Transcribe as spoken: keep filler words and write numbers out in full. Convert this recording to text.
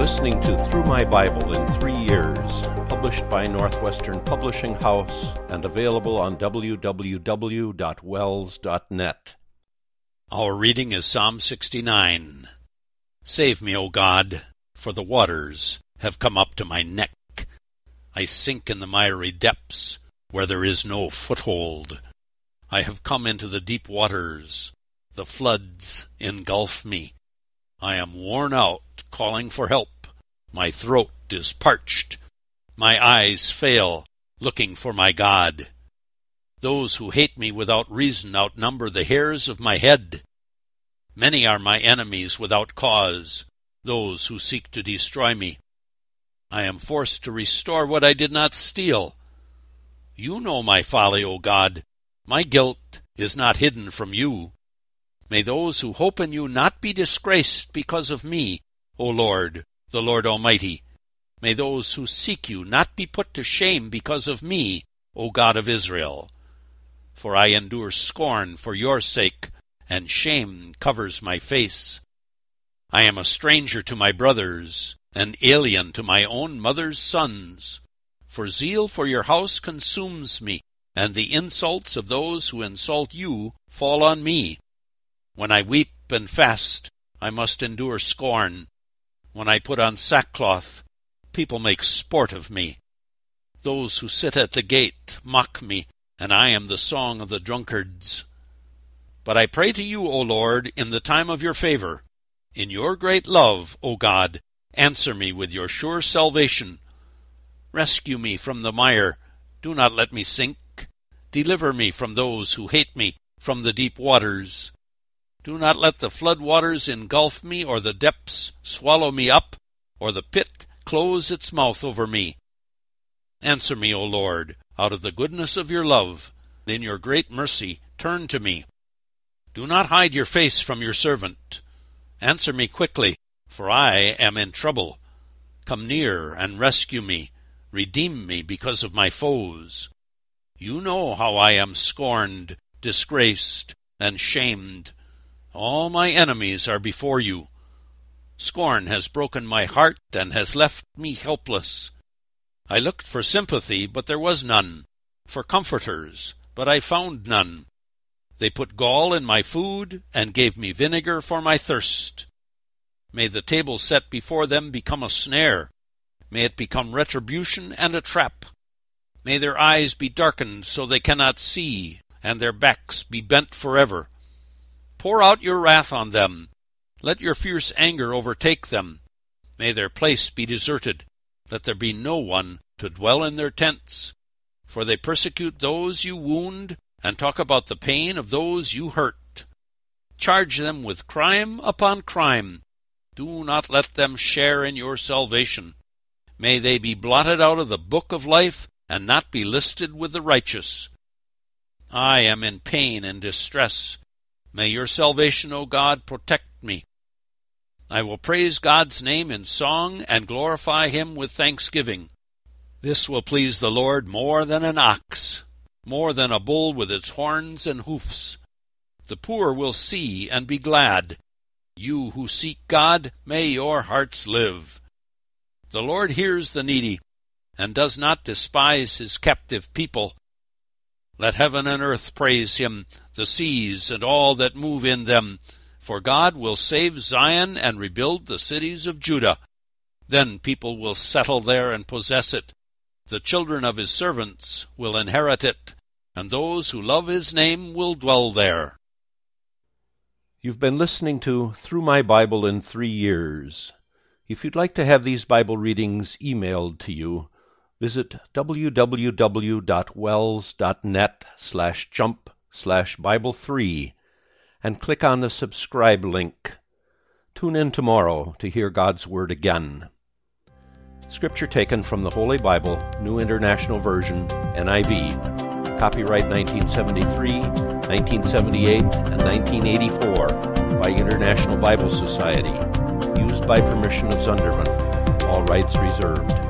listening to Through My Bible in Three Years, published by Northwestern Publishing House and available on w w w dot wells dot net. Our reading is Psalm sixty-nine. Save me, O God, for the waters have come up to my neck. I sink in the miry depths, where there is no foothold. I have come into the deep waters. The floods engulf me. I am worn out, calling for help. My throat is parched. My eyes fail, looking for my God. Those who hate me without reason outnumber the hairs of my head. Many are my enemies without cause, those who seek to destroy me. I am forced to restore what I did not steal. You know my folly, O God. My guilt is not hidden from you. May those who hope in you not be disgraced because of me, O Lord, the Lord Almighty. May those who seek you not be put to shame because of me, O God of Israel. For I endure scorn for your sake, and shame covers my face. I am a stranger to my brothers, an alien to my own mother's sons. For zeal for your house consumes me, and the insults of those who insult you fall on me. When I weep and fast, I must endure scorn. When I put on sackcloth, people make sport of me. Those who sit at the gate mock me, and I am the song of the drunkards. But I pray to you, O Lord, in the time of your favor. In your great love, O God, answer me with your sure salvation. Rescue me from the mire. Do not let me sink. Deliver me from those who hate me, from the deep waters. Do not let the flood waters engulf me, or the depths swallow me up, or the pit close its mouth over me. Answer me, O Lord, out of the goodness of your love. In your great mercy, turn to me. Do not hide your face from your servant. Answer me quickly, for I am in trouble. Come near and rescue me. Redeem me because of my foes. You know how I am scorned, disgraced, and shamed. All my enemies are before you. Scorn has broken my heart and has left me helpless. I looked for sympathy, but there was none, for comforters, but I found none. They put gall in my food and gave me vinegar for my thirst. May the table set before them become a snare. May it become retribution and a trap. May their eyes be darkened so they cannot see, and their backs be bent forever. Pour out your wrath on them. Let your fierce anger overtake them. May their place be deserted. Let there be no one to dwell in their tents. For they persecute those you wound, and talk about the pain of those you hurt. Charge them with crime upon crime. Do not let them share in your salvation. May they be blotted out of the book of life, and not be listed with the righteous. I am in pain and distress. May your salvation, O God, protect me. I will praise God's name in song and glorify him with thanksgiving. This will please the Lord more than an ox, more than a bull with its horns and hoofs. The poor will see and be glad. You who seek God, may your hearts live. The Lord hears the needy, and does not despise his captive people. Let heaven and earth praise him, the seas and all that move in them. For God will save Zion and rebuild the cities of Judah. Then people will settle there and possess it. The children of his servants will inherit it, and those who love his name will dwell there. You've been listening to Through My Bible in Three Years. If you'd like to have these Bible readings emailed to you, visit w w w dot wells dot net slash jump slash Bible three and click on the subscribe link. Tune in tomorrow to hear God's Word again. Scripture taken from the Holy Bible, New International Version, N I V. Copyright nineteen seventy-three, nineteen seventy-eight, and nineteen eighty-four by International Bible Society. Used by permission of Zunderman. All rights reserved.